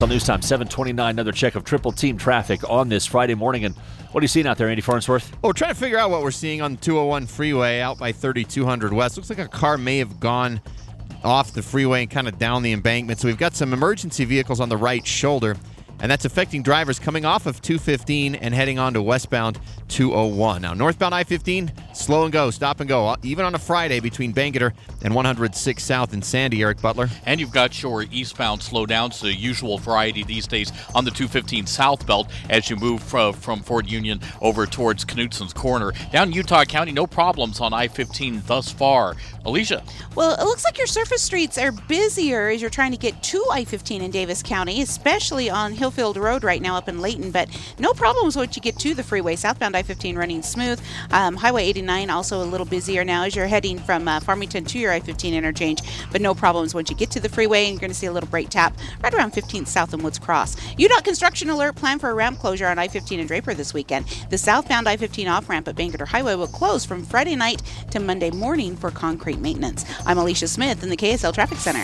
On News Time 7:29, another check of triple team traffic on this Friday morning. And what are you seeing out there, Andy Farnsworth? Well, we're trying to figure out what we're seeing on the 201 freeway out by 3200 West. Looks like a car may have gone off the freeway and kind of down the embankment. So we've got some emergency vehicles on the right shoulder, and that's affecting drivers coming off of 215 and heading on to westbound 201. Now, northbound I-15, slow and go, stop and go, even on a Friday between Bangerter and 106 South in Sandy, Eric Butler. And you've got your eastbound slowdowns, the usual variety these days on the 215 South Belt as you move from Fort Union over towards Knutson's Corner. Down in Utah County, no problems on I-15 thus far. Alicia. Well, it looks like your surface streets are busier as you're trying to get to I-15 in Davis County, especially on Hillfield Road right now up in Layton, but no problems once you get to the freeway. Southbound I-15 running smooth. Highway 89 also a little busier now as you're heading from Farmington to your I-15 interchange, but no problems once you get to the freeway, and you're going to see a little brake tap right around 15th South and Woods Cross. UDOT construction alert plan for a ramp closure on I-15 and Draper this weekend. The southbound I-15 off-ramp at Bangerter Highway will close from Friday night to Monday morning for concrete maintenance. I'm Alicia Smith in the KSL Traffic Center.